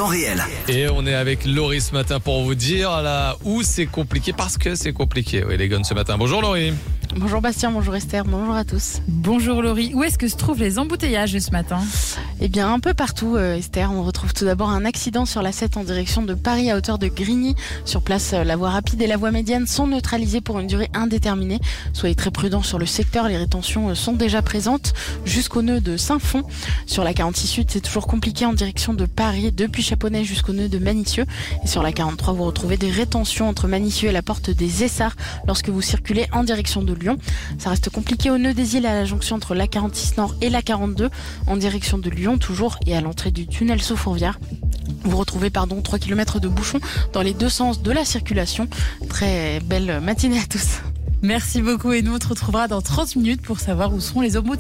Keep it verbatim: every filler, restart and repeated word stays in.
temps réel. Et on est avec Laurie ce matin pour vous dire là où c'est compliqué, parce que c'est compliqué. Oui, les guns ce matin. Bonjour Laurie. Bonjour Bastien, bonjour Esther, bonjour à tous. Bonjour Laurie, où est-ce que se trouvent les embouteillages ce matin ? Eh bien un peu partout euh, Esther, on retrouve tout d'abord un accident sur l'A sept en direction de Paris à hauteur de Grigny. Sur place, euh, la voie rapide et la voie médiane sont neutralisées pour une durée indéterminée. Soyez très prudents sur le secteur, les rétentions euh, sont déjà présentes jusqu'au nœud de Saint-Fond. Sur la quarante-six Sud, c'est toujours compliqué en direction de Paris, depuis Chaponnet jusqu'au nœud de Manicieux. Et sur la quarante-trois, vous retrouvez des rétentions entre Manicieux et la porte des Essarts lorsque vous circulez en direction de Lyon. Ça reste compliqué au nœud des Îles à la jonction entre la quarante-six Nord et la quarante-deux en direction de Lyon toujours et à l'entrée du tunnel sous Fourvière. Vous retrouvez pardon trois kilomètres de bouchons dans les deux sens de la circulation. Très belle matinée à tous. Merci beaucoup et nous on te retrouvera dans trente minutes pour savoir où sont les embouteillages.